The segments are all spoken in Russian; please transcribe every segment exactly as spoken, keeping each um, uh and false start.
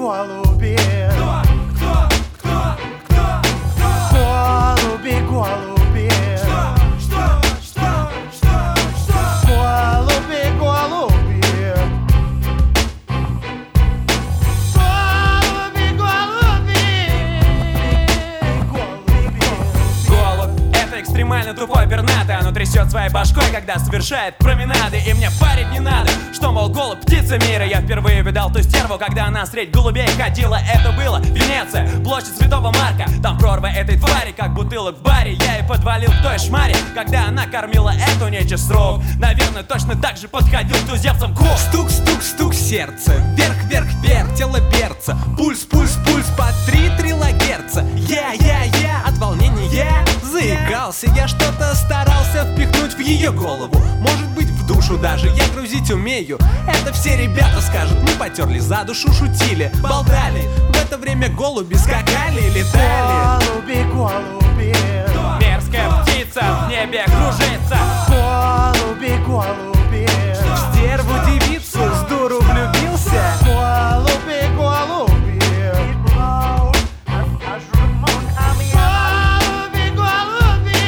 голуби. Кто, кто, кто, кто, кто? Голуби, голуби. Что, что, что, что, что? Голуби, голуби. Голуби, голуби. Голуби. Голубь — это экстремально тупой пернатый. Оно трясет своей башкой, когда совершает променады. И мне парить не надо, что, мол, голубь — птица мира. Я впервые видал ту стерву, когда она средь голубей ходила. Это было Венеция, площадь Святого Марка. Там прорва этой твари, как бутылок в баре. Я и подвалил к той шмаре, когда она кормила эту нечисть с рук. Наверное, точно так же подходил к туземцам кук. Стук, стук, стук сердца, вверх, вверх, вверх, тело перца. Пульс, пульс, пульс по три трилогерца. Я, я, я, от волнения заикался. Я что-то старался впихнуть в ее голову. Может быть, в душу даже я грузить умею. Это все ребята скажут, мы потерли за душу, шутили, болтали. В это время голуби скакали и летали. Голуби, голуби. Мерзкая птица в небе кружится. Голуби, голуби. В стерву девицу с дуру влюбился. Голуби, голуби. Голуби, голуби.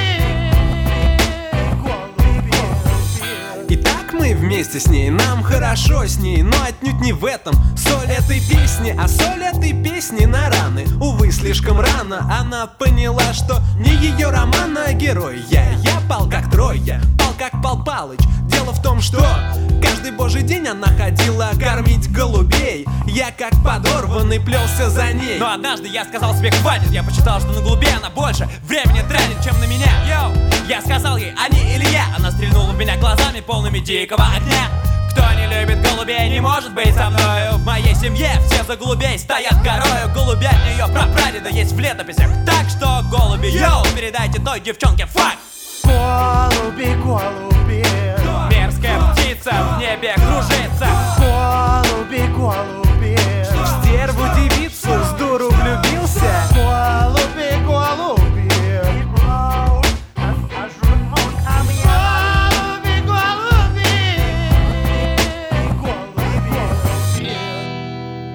Голуби, голуби. И так мы вместе с ней, нам хорошо с ней. Но отнюдь не в этом соль этой песни. А соль этой песни на раны. Увы, слишком рано она поняла, что не ее роман, а герой я. Я пал как Троя, пал как Пал Палыч. Дело в том, что каждый божий день она ходила кормить голубей. Я как подорванный плелся за ней. Но однажды я сказал себе хватит. Я посчитал, что на голубей она больше времени тратит, чем на меня. Йоу! Я сказал ей, они или я. Она стрельнула в меня глазами, полными дикого огня. Кто не любит голубей, не может быть со мною. В моей семье все за голубей стоят горою. Голубятня ее прапрадеда есть в летописях. Так что, голуби, йоу, передайте той девчонке факт. Голуби, голуби. Мерзкая птица в небе кружится.